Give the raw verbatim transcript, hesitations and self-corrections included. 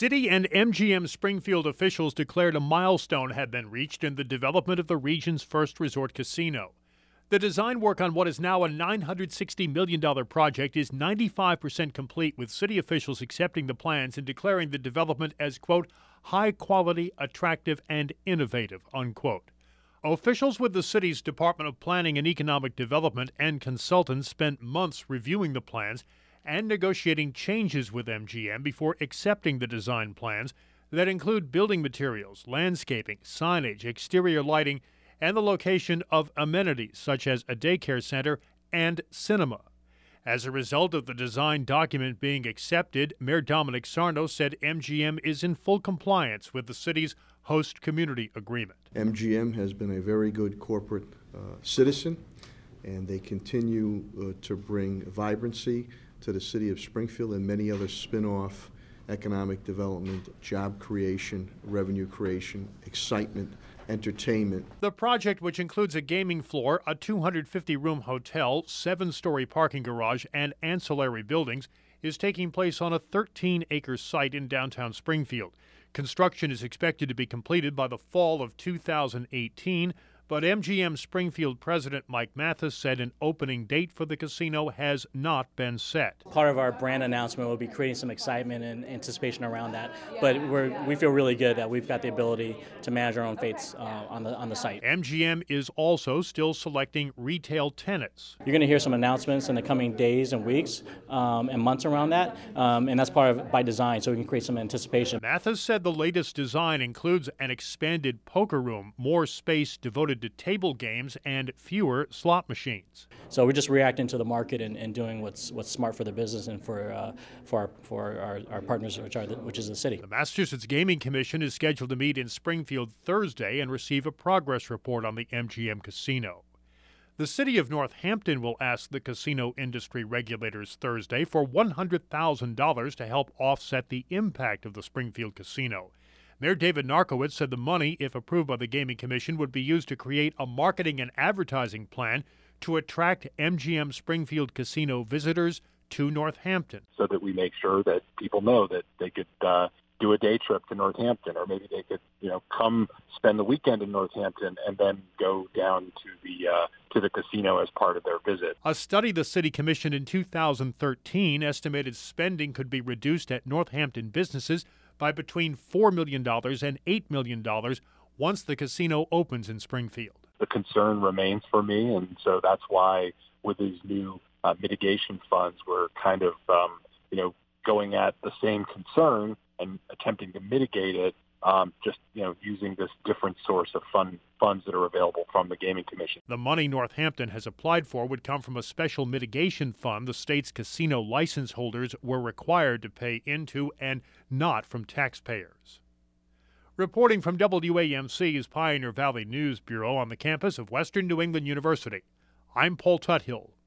City and M G M Springfield officials declared a milestone had been reached in the development of the region's first resort casino. The design work on what is now a nine hundred sixty million dollars project is ninety-five percent complete, with city officials accepting the plans and declaring the development as, quote, high quality, attractive, and innovative, unquote. Officials with the city's Department of Planning and Economic Development and consultants spent months reviewing the plans and negotiating changes with M G M before accepting the design plans that include building materials, landscaping, signage, exterior lighting, and the location of amenities such as a daycare center and cinema. As a result of the design document being accepted, Mayor Dominic Sarno said M G M is in full compliance with the city's host community agreement. M G M has been a very good corporate uh, citizen, and they continue uh, to bring vibrancy to the city of Springfield and many other spin-off economic development, job creation, revenue creation, excitement, entertainment. The project, which includes a gaming floor, a two hundred fifty room hotel, seven-story parking garage, and ancillary buildings, is taking place on a thirteen acre site in downtown Springfield. Construction is expected to be completed by the fall of two thousand eighteen, but M G M Springfield President Mike Mathis said an opening date for the casino has not been set. Part of our brand announcement will be creating some excitement and anticipation around that, but we're, we feel really good that we've got the ability to manage our own fates uh, on the on the site. M G M is also still selecting retail tenants. You're going to hear some announcements in the coming days and weeks um, and months around that, um, and that's part of by design, so we can create some anticipation. Mathis said the latest design includes an expanded poker room, more space devoted to table games, and fewer slot machines. So we're just reacting to the market and, and doing what's what's smart for the business and for uh, for our, for our, our partners, which are the, which is the city. The Massachusetts Gaming Commission is scheduled to meet in Springfield Thursday and receive a progress report on the M G M casino. The city of Northampton will ask the casino industry regulators Thursday for one hundred thousand dollars to help offset the impact of the Springfield casino. Mayor David Narkowitz said the money, if approved by the Gaming Commission, would be used to create a marketing and advertising plan to attract M G M Springfield casino visitors to Northampton. So that we make sure that people know that they could uh, do a day trip to Northampton, or maybe they could, you know, come spend the weekend in Northampton and then go down to the uh, to the casino as part of their visit. A study the city commissioned in two thousand thirteen estimated spending could be reduced at Northampton businesses by between four million dollars and eight million dollars once the casino opens in Springfield. The concern remains for me, and so that's why with these new uh, mitigation funds, we're kind of, um, you know, going at the same concern and attempting to mitigate it, um, just, you know, using this different source of fund, funds that are available from the Gaming Commission. The money Northampton has applied for would come from a special mitigation fund the state's casino license holders were required to pay into, and not from taxpayers. Reporting from W A M C's Pioneer Valley News Bureau on the campus of Western New England University, I'm Paul Tuthill.